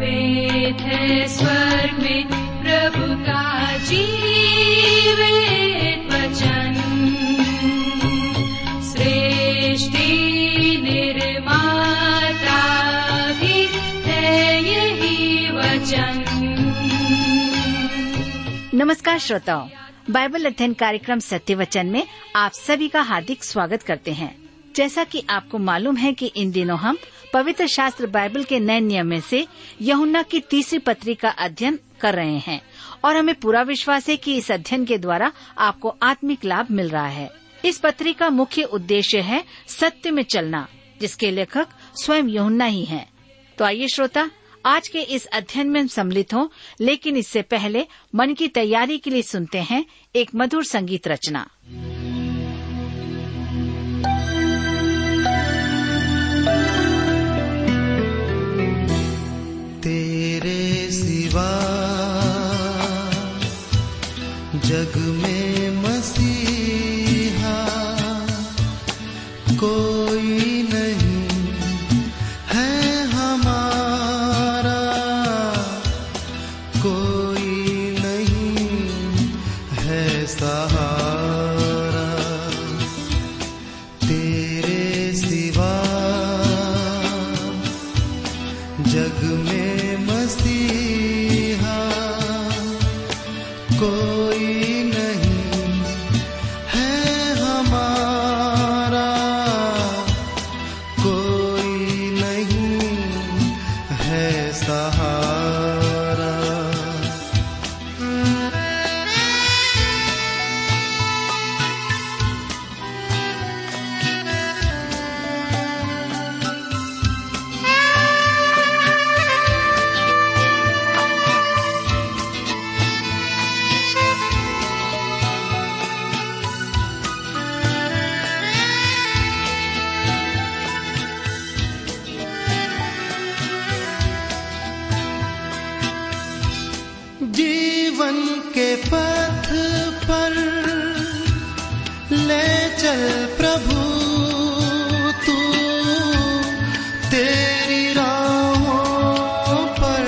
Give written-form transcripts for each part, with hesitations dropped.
वेद है स्वर्ग में प्रभु का जीवित वचन, सृष्टि निर्माता भी है यही वचन। नमस्कार श्रोताओं, बाइबल अध्ययन कार्यक्रम सत्य वचन में आप सभी का हार्दिक स्वागत करते हैं। जैसा कि आपको मालूम है कि इन दिनों हम पवित्र शास्त्र बाइबल के नए नियम में से यूहन्ना की तीसरी पत्री का अध्ययन कर रहे हैं और हमें पूरा विश्वास है कि इस अध्ययन के द्वारा आपको आत्मिक लाभ मिल रहा है। इस पत्री का मुख्य उद्देश्य है सत्य में चलना, जिसके लेखक स्वयं यूहन्ना ही हैं। तो आइए श्रोता, आज के इस अध्ययन में सम्मिलित हों, लेकिन इससे पहले मन की तैयारी के लिए सुनते हैं एक मधुर संगीत रचना। तेरे सिवा जग में मसीहा कोई नहीं है हमारा, कोई नहीं है सहारा। तेरे सिवा जग में मसीहा कोई नहीं है हमारा, कोई नहीं है सहारा। जीवन के पथ पर ले चल प्रभु तू, तेरी राहों पर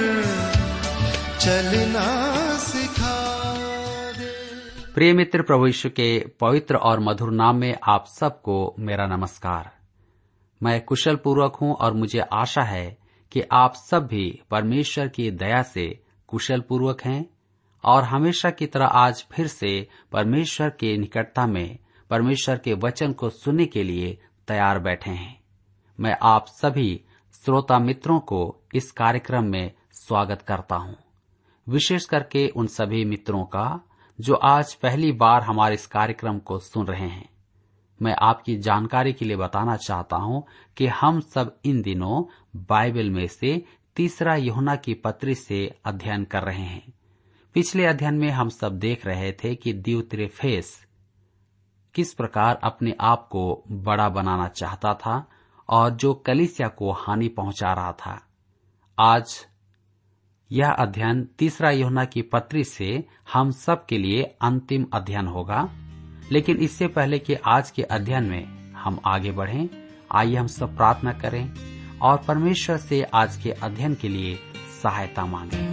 चलना सिखा दे। प्रिय मित्र, प्रभु यीशु के पवित्र और मधुर नाम में आप सबको मेरा नमस्कार। मैं कुशल पूर्वक हूँ और मुझे आशा है कि आप सब भी परमेश्वर की दया से कुशल पूर्वक हैं और हमेशा की तरह आज फिर से परमेश्वर के निकटता में परमेश्वर के वचन को सुनने के लिए तैयार बैठे हैं। मैं आप सभी श्रोता मित्रों को इस कार्यक्रम में स्वागत करता हूं, विशेष करके उन सभी मित्रों का जो आज पहली बार हमारे इस कार्यक्रम को सुन रहे हैं। मैं आपकी जानकारी के लिए बताना चाहता हूं कि हम सब इन दिनों बाइबल में से तीसरा यूहन्ना की पत्री से अध्ययन कर रहे हैं। पिछले अध्ययन में हम सब देख रहे थे कि दियुत्रेफेस किस प्रकार अपने आप को बड़ा बनाना चाहता था और जो कलीसिया को हानि पहुंचा रहा था। आज यह अध्ययन तीसरा यूहन्ना की पत्री से हम सब के लिए अंतिम अध्ययन होगा। लेकिन इससे पहले कि आज के अध्ययन में हम आगे बढ़ें, आइए हम सब प्रार्थना करें और परमेश्वर से आज के अध्ययन के लिए सहायता मांगें।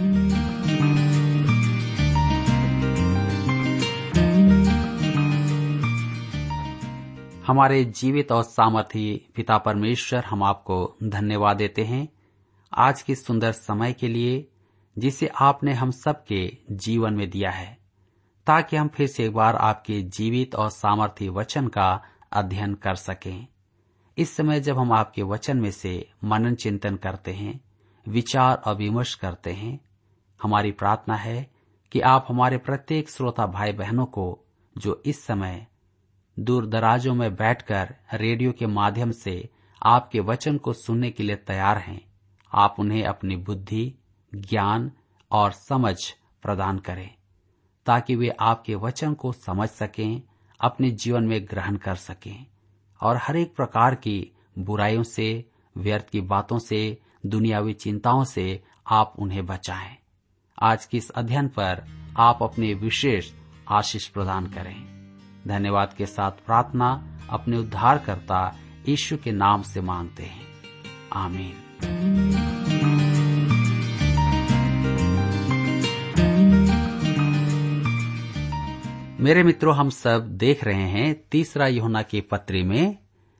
हमारे जीवित और सामर्थी पिता परमेश्वर, हम आपको धन्यवाद देते हैं आज के सुंदर समय के लिए जिसे आपने हम सब के जीवन में दिया है, ताकि हम फिर से एक बार आपके जीवित और सामर्थी वचन का अध्ययन कर सकें। इस समय जब हम आपके वचन में से मनन चिंतन करते हैं, विचार और विमर्श करते हैं, हमारी प्रार्थना है कि आप हमारे प्रत्येक श्रोता भाई बहनों को जो इस समय दूर दराजों में बैठकर रेडियो के माध्यम से आपके वचन को सुनने के लिए तैयार हैं, आप उन्हें अपनी बुद्धि, ज्ञान और समझ प्रदान करें, ताकि वे आपके वचन को समझ सकें, अपने जीवन में ग्रहण कर सकें और हर एक प्रकार की बुराइयों से, व्यर्थ की बातों से, दुनियावी चिंताओं से आप उन्हें बचाएं। आज के इस अध्ययन पर आप अपने विशेष आशीष प्रदान करें। धन्यवाद के साथ प्रार्थना अपने उद्धारकर्ता यीशु के नाम से मांगते हैं, आमीन। मेरे मित्रों, हम सब देख रहे हैं तीसरा यूहन्ना की पत्री में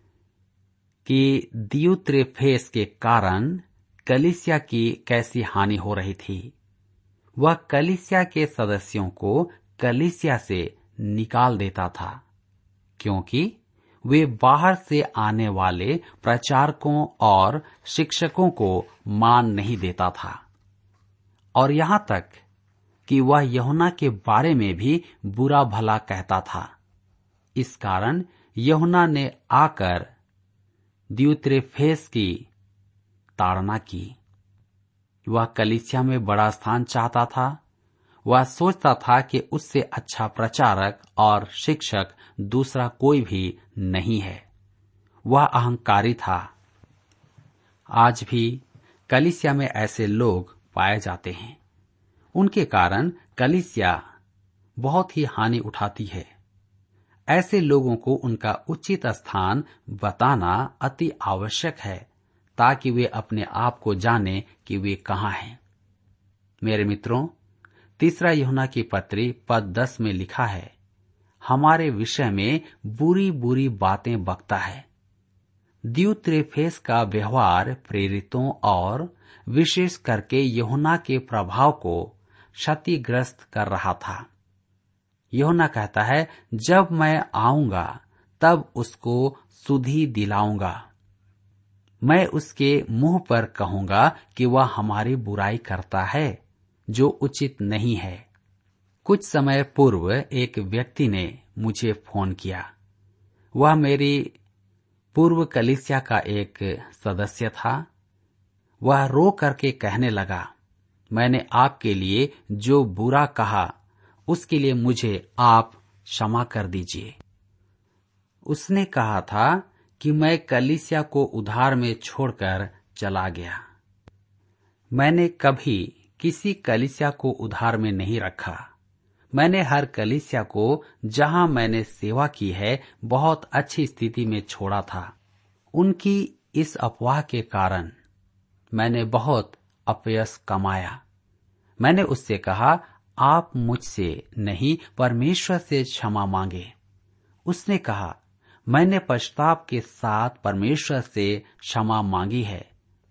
कि दियुत्रेफेस के कारण कलीसिया की कैसी हानि हो रही थी। वह कलीसिया के सदस्यों को कलीसिया से निकाल देता था, क्योंकि वे बाहर से आने वाले प्रचारकों और शिक्षकों को मान नहीं देता था, और यहां तक कि वह यूहन्ना के बारे में भी बुरा भला कहता था। इस कारण यूहन्ना ने आकर दियुत्रेफेस की ताड़ना की। वह कलीसिया में बड़ा स्थान चाहता था। वह सोचता था कि उससे अच्छा प्रचारक और शिक्षक दूसरा कोई भी नहीं है। वह अहंकारी था। आज भी कलीसिया में ऐसे लोग पाए जाते हैं। उनके कारण कलीसिया बहुत ही हानि उठाती है। ऐसे लोगों को उनका उचित स्थान बताना अति आवश्यक है, ताकि वे अपने आप को जाने कि वे कहाँ हैं। मेरे मित्रों, तीसरा यूहन्ना की पत्री पद 10 में लिखा है, हमारे विषय में बुरी बुरी बातें बकता है। दियुत्रेफेस का व्यवहार प्रेरितों और विशेष करके यूहन्ना के प्रभाव को क्षतिग्रस्त कर रहा था। यूहन्ना कहता है, जब मैं आऊंगा तब उसको सुधि दिलाऊंगा। मैं उसके मुंह पर कहूंगा कि वह हमारी बुराई करता है, जो उचित नहीं है। कुछ समय पूर्व एक व्यक्ति ने मुझे फोन किया। वह मेरी पूर्व कलीसिया का एक सदस्य था। वह रो करके कहने लगा, मैंने आपके लिए जो बुरा कहा उसके लिए मुझे आप क्षमा कर दीजिए। उसने कहा था कि मैं कलीसिया को उधार में छोड़कर चला गया। मैंने कभी किसी कलीसिया को उधार में नहीं रखा। मैंने हर कलीसिया को जहां मैंने सेवा की है बहुत अच्छी स्थिति में छोड़ा था। उनकी इस अफवाह के कारण मैंने बहुत अपयश कमाया। मैंने उससे कहा, आप मुझसे नहीं परमेश्वर से क्षमा मांगे। उसने कहा, मैंने पश्चाताप के साथ परमेश्वर से क्षमा मांगी है।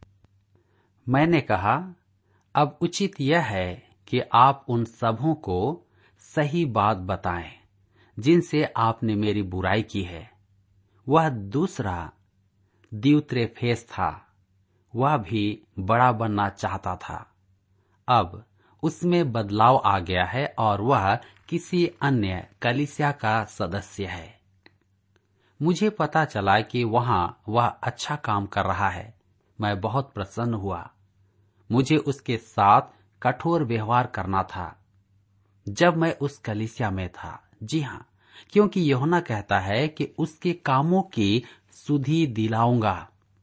मैंने कहा, अब उचित यह है कि आप उन सबों को सही बात बताएं जिनसे आपने मेरी बुराई की है। वह दूसरा दियुत्रेफेस था। वह भी बड़ा बनना चाहता था। अब उसमें बदलाव आ गया है और वह किसी अन्य कलीसिया का सदस्य है। मुझे पता चला कि वहां वह अच्छा काम कर रहा है। मैं बहुत प्रसन्न हुआ। मुझे उसके साथ कठोर व्यवहार करना था जब मैं उस कलीसिया में था। जी हाँ, क्योंकि यूहन्ना कहता है कि उसके कामों की सुधि दिलाऊंगा।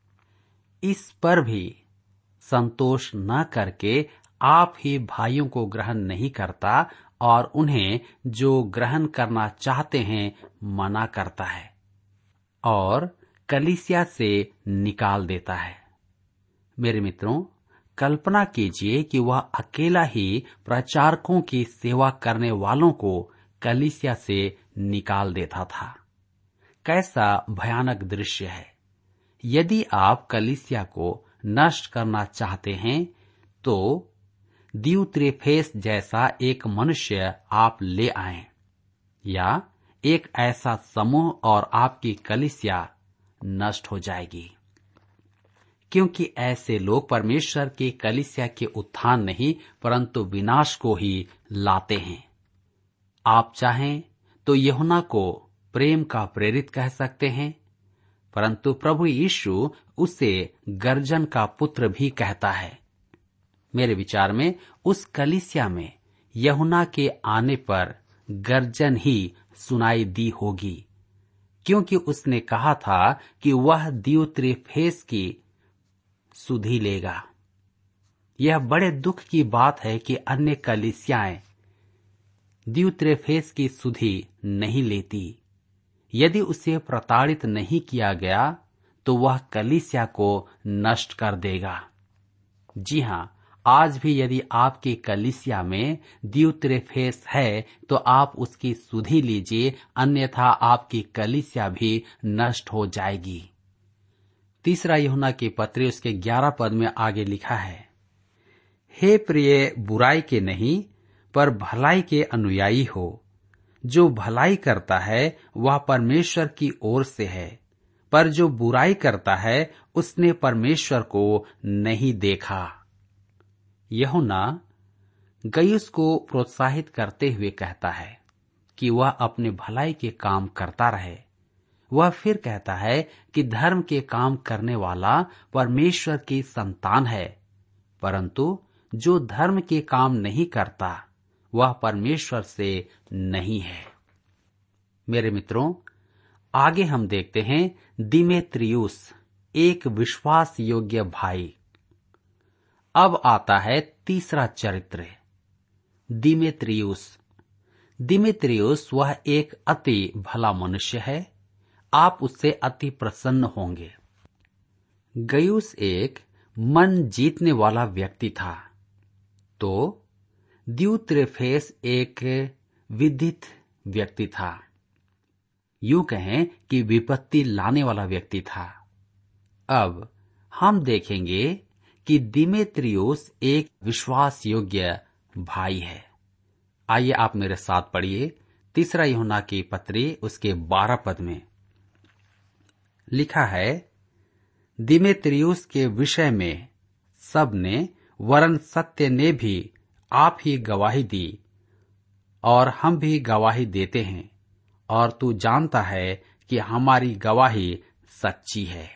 इस पर भी संतोष न करके आप ही भाइयों को ग्रहण नहीं करता और उन्हें जो ग्रहण करना चाहते हैं मना करता है और कलीसिया से निकाल देता है। मेरे मित्रों, कल्पना कीजिए कि वह अकेला ही प्रचारकों की सेवा करने वालों को कलीसिया से निकाल देता था। कैसा भयानक दृश्य है। यदि आप कलीसिया को नष्ट करना चाहते हैं तो दियुत्रेफेस जैसा एक मनुष्य आप ले आएं, या एक ऐसा समूह और आपकी कलीसिया नष्ट हो जाएगी। क्योंकि ऐसे लोग परमेश्वर की कलीसिया के उत्थान नहीं परंतु विनाश को ही लाते हैं। आप चाहें तो यूहन्ना को प्रेम का प्रेरित कह सकते हैं, परंतु प्रभु यीशु उसे गर्जन का पुत्र भी कहता है। मेरे विचार में उस कलीसिया में यूहन्ना के आने पर गर्जन ही सुनाई दी होगी, क्योंकि उसने कहा था कि वह दियुत्रेफेस की सुधि लेगा। यह बड़े दुख की बात है कि अन्य कलीसियाएं दियुत्रेफेस की सुधि नहीं लेती। यदि उसे प्रताड़ित नहीं किया गया तो वह कलीसिया को नष्ट कर देगा। जी हाँ, आज भी यदि आपकी कलीसिया में दियुत्रेफेस है तो आप उसकी सुधि लीजिए, अन्यथा आपकी कलीसिया भी नष्ट हो जाएगी। तीसरा यूहन्ना की पत्री उसके 11 पद में आगे लिखा है, हे प्रिय, बुराई के नहीं पर भलाई के अनुयायी हो। जो भलाई करता है वह परमेश्वर की ओर से है, पर जो बुराई करता है उसने परमेश्वर को नहीं देखा। यूहन्ना गयुस को प्रोत्साहित करते हुए कहता है कि वह अपने भलाई के काम करता रहे। वह फिर कहता है कि धर्म के काम करने वाला परमेश्वर की संतान है, परंतु जो धर्म के काम नहीं करता वह परमेश्वर से नहीं है। मेरे मित्रों, आगे हम देखते हैं दिमेत्रियुस, एक विश्वास योग्य भाई। अब आता है तीसरा चरित्र, दिमेत्रियुस। दिमेत्रियुस वह एक अति भला मनुष्य है। आप उससे अति प्रसन्न होंगे। गयुस एक मन जीतने वाला व्यक्ति था, तो दियुत्रेफेस एक विदित व्यक्ति था। यूं कहें कि विपत्ति लाने वाला व्यक्ति था। अब हम देखेंगे कि दिमेत्रियुस एक विश्वास योग्य भाई है। आइए आप मेरे साथ पढ़िए तीसरा यूहन्ना की पत्री उसके 12 पद में लिखा है, दिमेत्रियुस के विषय में सब ने वरन सत्य ने भी आप ही गवाही दी और हम भी गवाही देते हैं, और तू जानता है कि हमारी गवाही सच्ची है।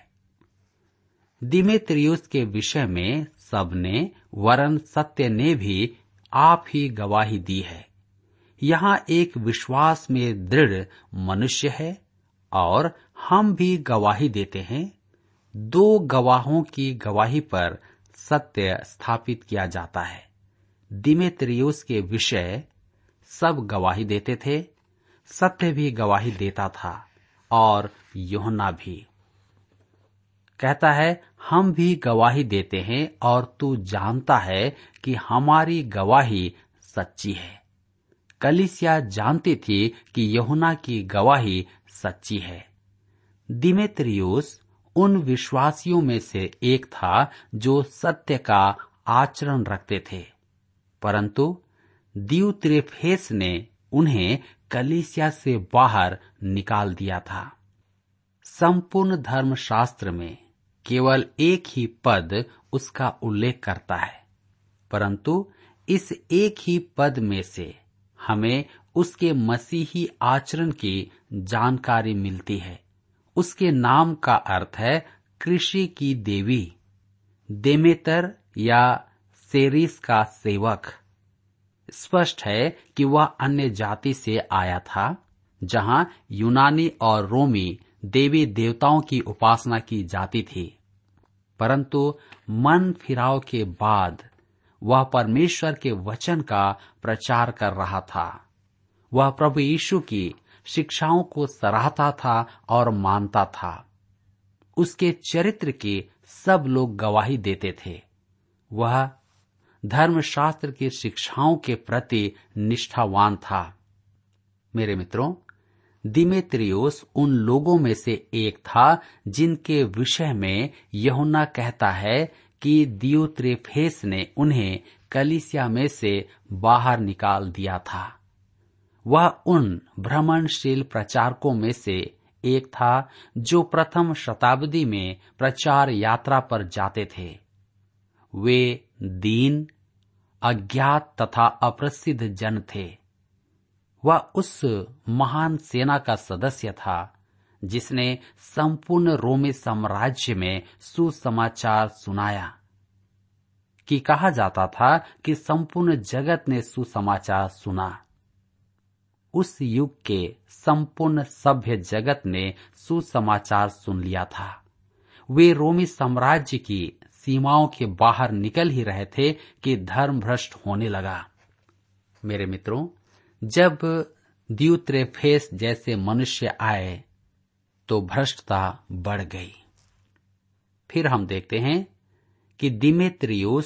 दिमेत्रियुस के विषय में सब ने वरन सत्य ने भी आप ही गवाही दी है। यहाँ एक विश्वास में दृढ़ मनुष्य है और हम भी गवाही देते हैं। दो गवाहों की गवाही पर सत्य स्थापित किया जाता है। दिमेत्रियुस के विषय सब गवाही देते थे, सत्य भी गवाही देता था, और यूहन्ना भी कहता है हम भी गवाही देते हैं और तू जानता है कि हमारी गवाही सच्ची है। कलीसिया जानती थी कि यूहन्ना की गवाही सच्ची है। दिमेत्रियुस उन विश्वासियों में से एक था जो सत्य का आचरण रखते थे, परंतु दियुत्रेफेस ने उन्हें कलीसिया से बाहर निकाल दिया था। संपूर्ण धर्मशास्त्र में केवल एक ही पद उसका उल्लेख करता है, परंतु इस एक ही पद में से हमें उसके मसीही आचरण की जानकारी मिलती है। उसके नाम का अर्थ है कृषि की देवी, देमेतर या सेरिस का सेवक। स्पष्ट है कि वह अन्य जाति से आया था, जहां यूनानी और रोमी देवी देवताओं की उपासना की जाती थी, परंतु मन फिराव के बाद वह परमेश्वर के वचन का प्रचार कर रहा था। वह प्रभु यीशु की शिक्षाओं को सराहता था और मानता था। उसके चरित्र की सब लोग गवाही देते थे। वह धर्मशास्त्र की शिक्षाओं के प्रति निष्ठावान था। मेरे मित्रों, दिमेत्रियुस उन लोगों में से एक था जिनके विषय में यूहन्ना कहता है कि दियुत्रेफेस ने उन्हें कलीसिया में से बाहर निकाल दिया था। वह उन भ्रमणशील प्रचारकों में से एक था जो प्रथम शताब्दी में प्रचार यात्रा पर जाते थे। वे दीन, अज्ञात तथा अप्रसिद्ध जन थे। वह उस महान सेना का सदस्य था जिसने संपूर्ण रोमी साम्राज्य में सुसमाचार सुनाया। कि कहा जाता था कि संपूर्ण जगत ने सुसमाचार सुना। उस युग के संपूर्ण सभ्य जगत ने सुसमाचार सुन लिया था। वे रोमी साम्राज्य की सीमाओं के बाहर निकल ही रहे थे कि धर्म भ्रष्ट होने लगा। मेरे मित्रों, जब दियुत्रेफेस जैसे मनुष्य आए तो भ्रष्टता बढ़ गई। फिर हम देखते हैं कि दिमेत्रियुस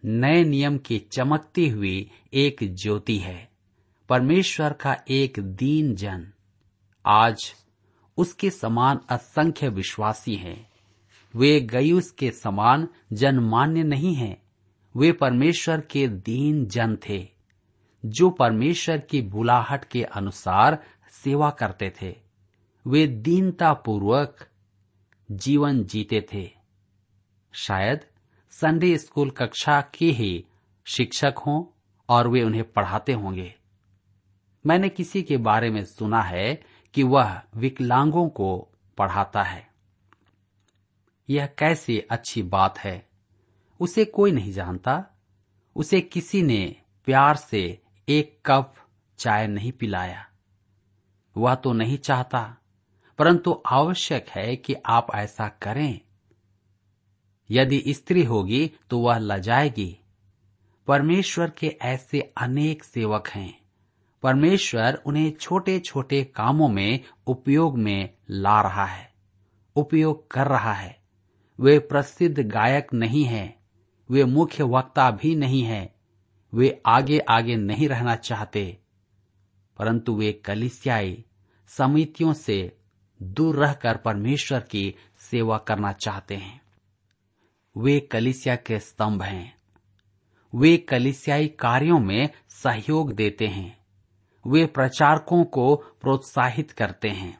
नए नियम की चमकती हुई एक ज्योति है, परमेश्वर का एक दीन जन। आज उसके समान असंख्य विश्वासी हैं। वे गयुस के समान जनमान्य नहीं हैं। वे परमेश्वर के दीन जन थे, जो परमेश्वर की बुलाहट के अनुसार सेवा करते थे। वे दीनता पूर्वक जीवन जीते थे। शायद संडे स्कूल कक्षा के ही शिक्षक हों और वे उन्हें पढ़ाते होंगे। मैंने किसी के बारे में सुना है कि वह विकलांगों को पढ़ाता है। यह कैसी अच्छी बात है। उसे कोई नहीं जानता। उसे किसी ने प्यार से एक कप चाय नहीं पिलाया। वह तो नहीं चाहता, परंतु आवश्यक है कि आप ऐसा करें। यदि स्त्री होगी तो वह लजाएगी। परमेश्वर के ऐसे अनेक सेवक हैं। परमेश्वर उन्हें छोटे छोटे कामों में उपयोग में ला रहा है, उपयोग कर रहा है। वे प्रसिद्ध गायक नहीं हैं। वे मुख्य वक्ता भी नहीं हैं। वे आगे आगे नहीं रहना चाहते, परंतु वे कलीसियाई समितियों से दूर रहकर परमेश्वर की सेवा करना चाहते हैं। वे कलीसिया के स्तंभ हैं। वे कलीसियाई कार्यों में सहयोग देते हैं। वे प्रचारकों को प्रोत्साहित करते हैं।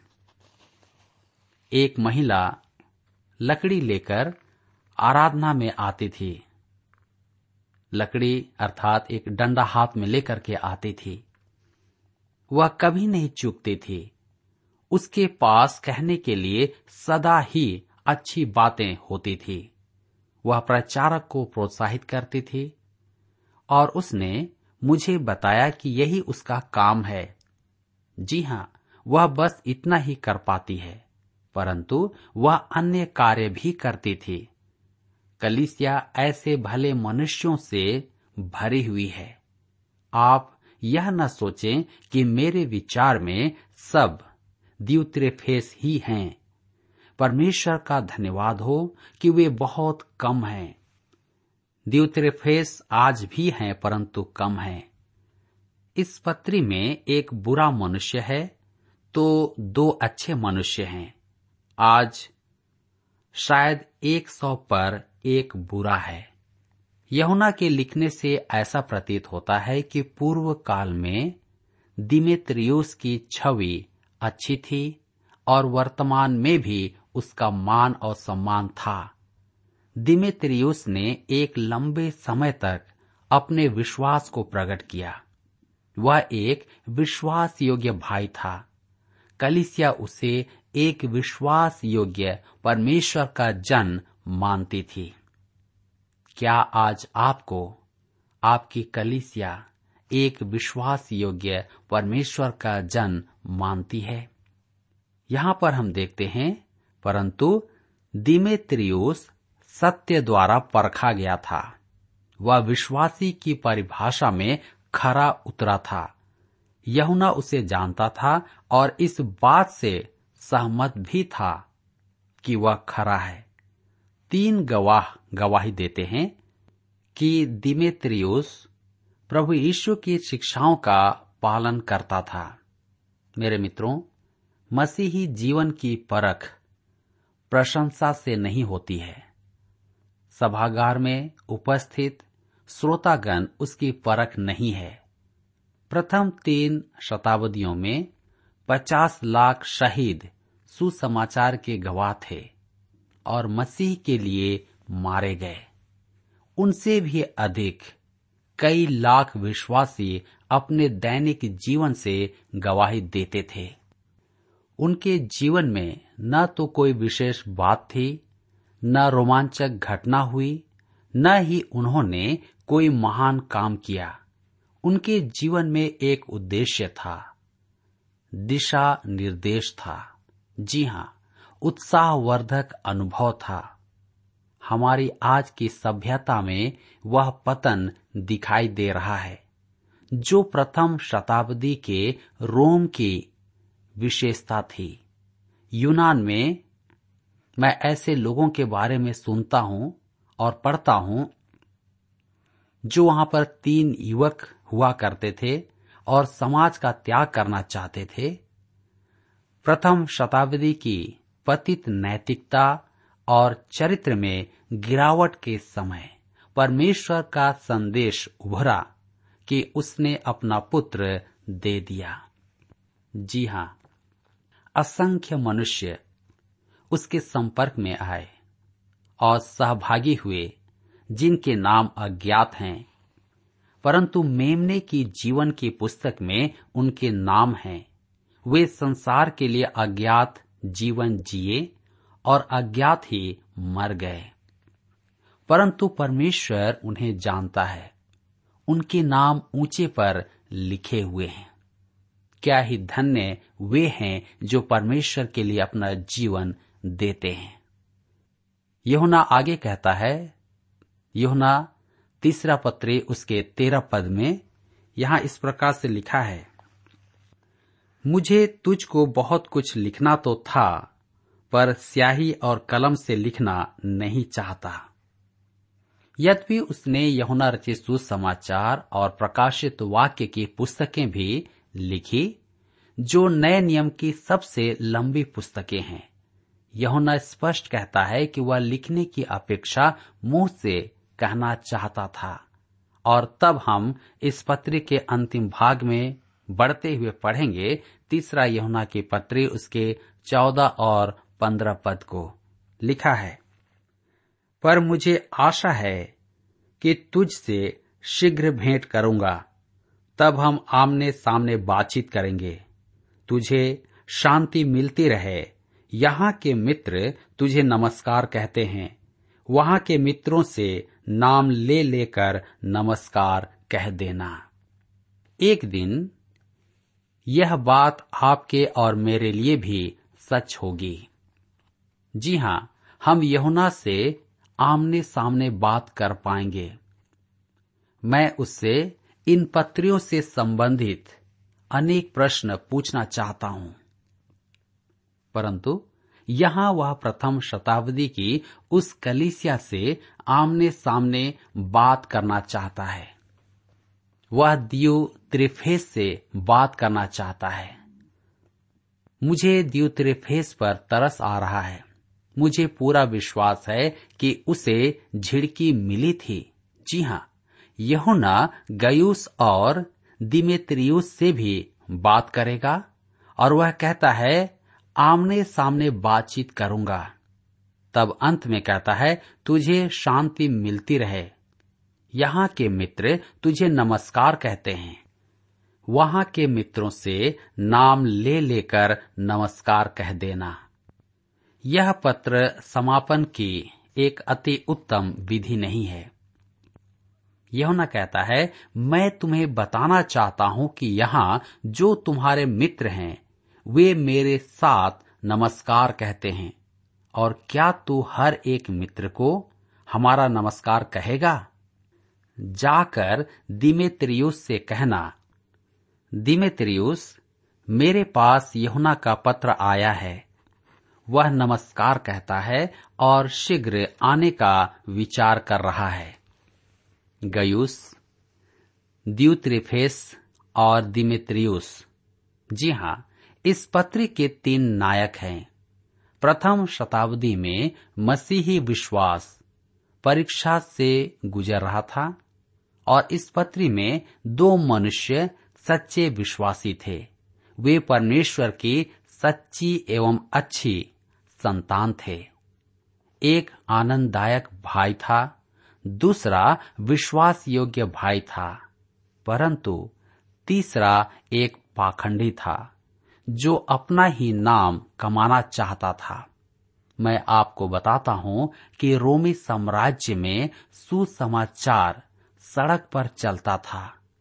एक महिला लकड़ी लेकर आराधना में आती थी। लकड़ी अर्थात एक डंडा हाथ में लेकर के आती थी। वह कभी नहीं चूकती थी। उसके पास कहने के लिए सदा ही अच्छी बातें होती थी। वह प्रचारक को प्रोत्साहित करती थी और उसने मुझे बताया कि यही उसका काम है। जी हाँ, वह बस इतना ही कर पाती है, परंतु वह अन्य कार्य भी करती थी। कलीसिया ऐसे भले मनुष्यों से भरी हुई है। आप यह न सोचें कि मेरे विचार में सब दियुत्रेफेस ही हैं। परमेश्वर का धन्यवाद हो कि वे बहुत कम हैं। दियुत्रेफेस आज भी हैं, परंतु कम हैं। इस पत्री में एक बुरा मनुष्य है तो 2 अच्छे मनुष्य हैं। आज शायद 100 पर 1 बुरा है। यूहन्ना के लिखने से ऐसा प्रतीत होता है कि पूर्व काल में दिमेत्रियुस की छवि अच्छी थी और वर्तमान में भी उसका मान और सम्मान था। दिमेत्रियुस ने एक लंबे समय तक अपने विश्वास को प्रकट किया। वह एक विश्वास योग्य भाई था। कलीसिया उसे एक विश्वास योग्य परमेश्वर का जन मानती थी। क्या आज आपको आपकी कलीसिया एक विश्वास योग्य परमेश्वर का जन मानती है? यहाँ पर हम देखते हैं, परंतु दिमेत्रियुस सत्य द्वारा परखा गया था। वह विश्वासी की परिभाषा में खरा उतरा था। यूहन्ना उसे जानता था और इस बात से सहमत भी था कि वह खरा है। 3 गवाह गवाही देते हैं कि दिमेत्रियुस प्रभु यीशु की शिक्षाओं का पालन करता था। मेरे मित्रों, मसीही जीवन की परख प्रशंसा से नहीं होती है। सभागार में उपस्थित श्रोतागण उसकी परख नहीं है। प्रथम 3 शताब्दियों में 50 लाख शहीद सुसमाचार के गवाह थे और मसीह के लिए मारे गए। उनसे भी अधिक कई लाख विश्वासी अपने दैनिक जीवन से गवाही देते थे। उनके जीवन में न तो कोई विशेष बात थी, न रोमांचक घटना हुई, न ही उन्होंने कोई महान काम किया। उनके जीवन में एक उद्देश्य था, दिशा निर्देश था। जी हाँ, उत्साहवर्धक अनुभव था। हमारी आज की सभ्यता में वह पतन दिखाई दे रहा है जो प्रथम शताब्दी के रोम की विशेषता थी। यूनान में मैं ऐसे लोगों के बारे में सुनता हूं और पढ़ता हूं जो वहां पर 3 युवक हुआ करते थे और समाज का त्याग करना चाहते थे। प्रथम शताब्दी की पतित नैतिकता और चरित्र में गिरावट के समय परमेश्वर का संदेश उभरा कि उसने अपना पुत्र दे दिया। जी हां, असंख्य मनुष्य उसके संपर्क में आए और सहभागी हुए जिनके नाम अज्ञात हैं, परंतु मेमने की जीवन की पुस्तक में उनके नाम हैं। वे संसार के लिए अज्ञात जीवन जिए और अज्ञात ही मर गए, परंतु परमेश्वर उन्हें जानता है। उनके नाम ऊंचे पर लिखे हुए हैं। क्या ही धन्य वे हैं जो परमेश्वर के लिए अपना जीवन देते हैं। यूहन्ना आगे कहता है, यूहन्ना 3 पत्री उसके 13 पद में यहां इस प्रकार से लिखा है, मुझे तुझको बहुत कुछ लिखना तो था, पर स्याही और कलम से लिखना नहीं चाहता। यद्यपि उसने यूहन्ना रचित सुसमाचार और प्रकाशित वाक्य की पुस्तकें भी लिखी, जो नए नियम की सबसे लंबी पुस्तकें हैं। यूहन्ना स्पष्ट कहता है कि वह लिखने की अपेक्षा मुंह से कहना चाहता था। और तब हम इस पत्री के अंतिम भाग में बढ़ते हुए पढ़ेंगे 3 यूहन्ना की पत्री उसके 14 और 15 पद को। लिखा है, पर मुझे आशा है कि तुझसे शीघ्र भेंट करूंगा, तब हम आमने सामने बातचीत करेंगे। तुझे शांति मिलती रहे। यहाँ के मित्र तुझे नमस्कार कहते हैं। वहां के मित्रों से नाम ले लेकर नमस्कार कह देना। एक दिन यह बात आपके और मेरे लिए भी सच होगी। जी हां, हम यूहन्ना से आमने सामने बात कर पाएंगे। मैं उससे इन पत्रियों से संबंधित अनेक प्रश्न पूछना चाहता हूं, परंतु यहां वह प्रथम शताब्दी की उस कलीसिया से आमने सामने बात करना चाहता है। वह दियुत्रिफेस से बात करना चाहता है। मुझे दियुत्रिफेस पर तरस आ रहा है। मुझे पूरा विश्वास है कि उसे झिड़की मिली थी। जी हां, यूहन्ना गयुस और दिमेत्रियुस से भी बात करेगा और वह कहता है आमने सामने बातचीत करूंगा। तब अंत में कहता है तुझे शांति मिलती रहे। यहाँ के मित्र तुझे नमस्कार कहते हैं। वहां के मित्रों से नाम ले लेकर नमस्कार कह देना। यह पत्र समापन की एक अति उत्तम विधि नहीं है। यूहन्ना कहता है, मैं तुम्हें बताना चाहता हूं कि यहाँ जो तुम्हारे मित्र हैं वे मेरे साथ नमस्कार कहते हैं। और क्या तू हर एक मित्र को हमारा नमस्कार कहेगा? जाकर दिमेत्रियुस से कहना, दिमेत्रियुस, मेरे पास यूहन्ना का पत्र आया है। वह नमस्कार कहता है और शीघ्र आने का विचार कर रहा है। गयुस, दियुत्रिफेस और दिमेत्रियुस, जी हां, इस पत्र के 3 नायक हैं। प्रथम शताब्दी में मसीही विश्वास परीक्षा से गुजर रहा था और इस पत्री में 2 मनुष्य सच्चे विश्वासी थे। वे परमेश्वर की सच्ची एवं अच्छी संतान थे। एक आनंददायक भाई था, दूसरा विश्वास योग्य भाई था, परंतु तीसरा एक पाखंडी था जो अपना ही नाम कमाना चाहता था। मैं आपको बताता हूं कि रोमी साम्राज्य में सुसमाचार सड़क पर चलता था।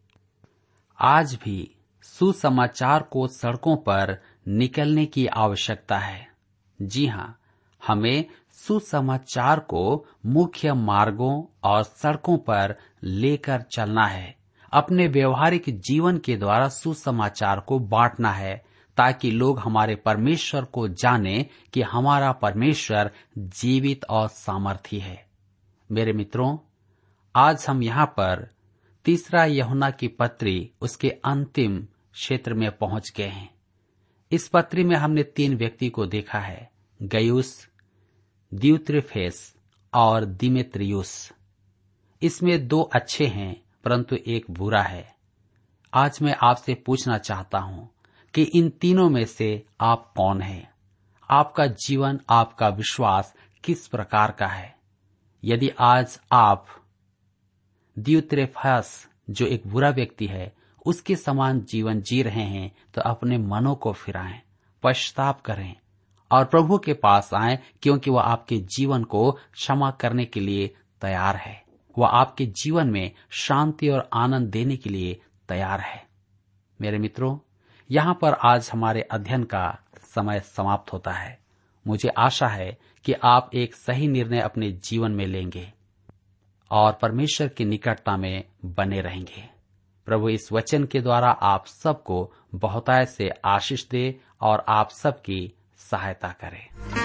आज भी सुसमाचार को सड़कों पर निकलने की आवश्यकता है। जी हां, हमें सुसमाचार को मुख्य मार्गों और सड़कों पर लेकर चलना है। अपने व्यवहारिक जीवन के द्वारा सुसमाचार को बांटना है ताकि लोग हमारे परमेश्वर को जाने कि हमारा परमेश्वर जीवित और सामर्थी है। मेरे मित्रों, आज हम यहाँ पर तीसरा यूहन्ना की पत्री उसके अंतिम क्षेत्र में पहुंच गए हैं। इस पत्री में हमने 3 व्यक्ति को देखा है, गयुस, दियुत्रिफेस और दिमेत्रियुस। इसमें 2 अच्छे हैं परंतु एक बुरा है। आज मैं आपसे पूछना चाहता हूं कि इन तीनों में से आप कौन हैं? आपका जीवन, आपका विश्वास किस प्रकार का है? यदि आज आप दियुत्रिफेस, जो एक बुरा व्यक्ति है, उसके समान जीवन जी रहे हैं तो अपने मनों को फिराएं, पश्चाताप करें और प्रभु के पास आएं, क्योंकि वह आपके जीवन को क्षमा करने के लिए तैयार है। वह आपके जीवन में शांति और आनंद देने के लिए तैयार है। मेरे मित्रों, यहाँ पर आज हमारे अध्ययन का समय समाप्त होता है। मुझे आशा है कि आप एक सही निर्णय अपने जीवन में लेंगे और परमेश्वर की निकटता में बने रहेंगे। प्रभु इस वचन के द्वारा आप सबको बहुतायत से आशीष दे और आप सबकी सहायता करे।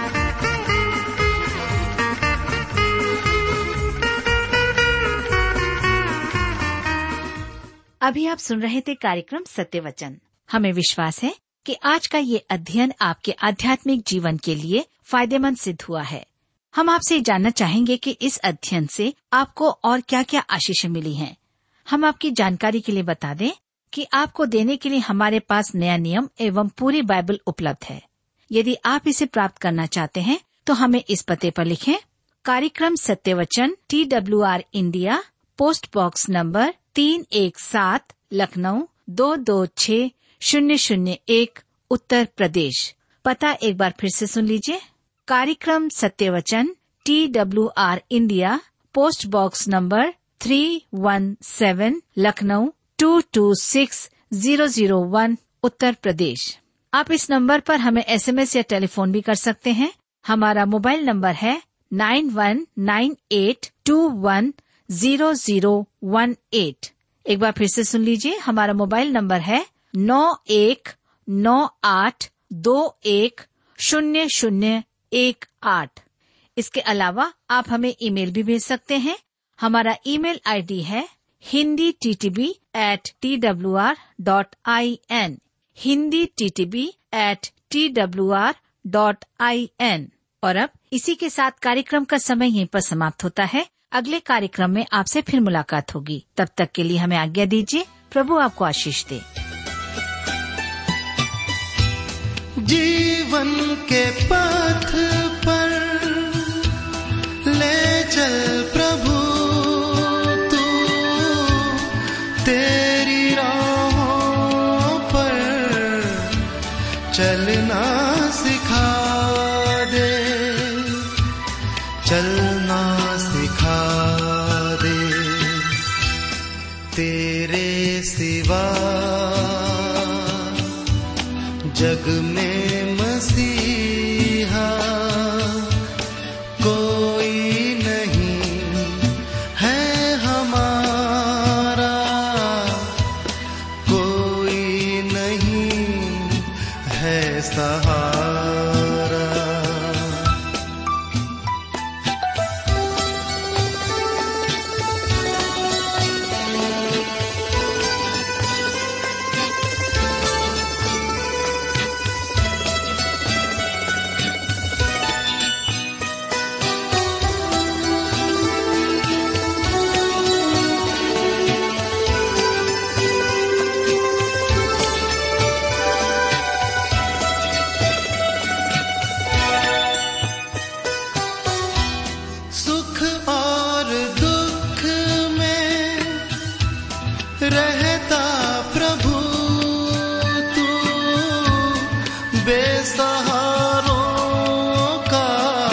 अभी आप सुन रहे थे कार्यक्रम सत्य वचन। हमें विश्वास है कि आज का ये अध्ययन आपके आध्यात्मिक जीवन के लिए फायदेमंद सिद्ध हुआ है। हम आपसे जानना चाहेंगे कि इस अध्ययन से आपको और क्या क्या आशीषें मिली हैं। हम आपकी जानकारी के लिए बता दें कि आपको देने के लिए हमारे पास नया नियम एवं पूरी बाइबल उपलब्ध है। यदि आप इसे प्राप्त करना चाहते हैं तो हमें इस पते पर लिखें। कार्यक्रम सत्य वचन, TWR India, post box number 317, Lucknow 226001, Uttar Pradesh. पता एक बार फिर से सुन लीजिए। कार्यक्रम सत्य वचन, TWR India, post box number 317, Lucknow 226001, Uttar Pradesh. आप इस नंबर पर हमें SMS या टेलीफोन भी कर सकते हैं। हमारा मोबाइल नंबर है 9198210018। एक बार फिर से सुन लीजिए। हमारा मोबाइल नंबर है 9198210018। इसके अलावा आप हमें ईमेल भी भेज सकते हैं। हमारा ईमेल ID है hinditb@twr.in, hinditb@twr.in। और अब इसी के साथ कार्यक्रम का समय यहीं पर समाप्त होता है। अगले कार्यक्रम में आपसे फिर मुलाकात होगी। तब तक के लिए हमें आज्ञा दीजिए। प्रभु आपको आशीष दे। जीवन के पथ पर ले चल प्रभु, तू तेरी राहों पर चलना सिखा दे, चलना सिखा दे। तेरे सिवा जग में मसीहा कोई नहीं है हमारा, कोई नहीं है सहारा। रहता प्रभु तू बेसहारों का,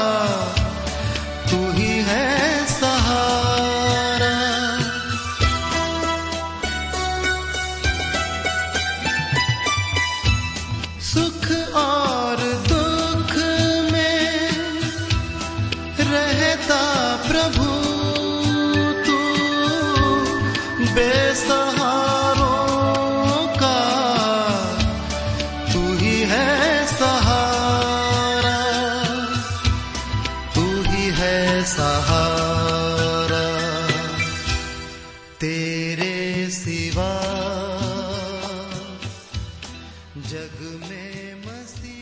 तू ही है सहारा। सुख और दुख में रहता प्रभु तू बेसहारों का, तू ही है सहारा, तू ही है सहारा। तेरे सिवा जग में मसीहा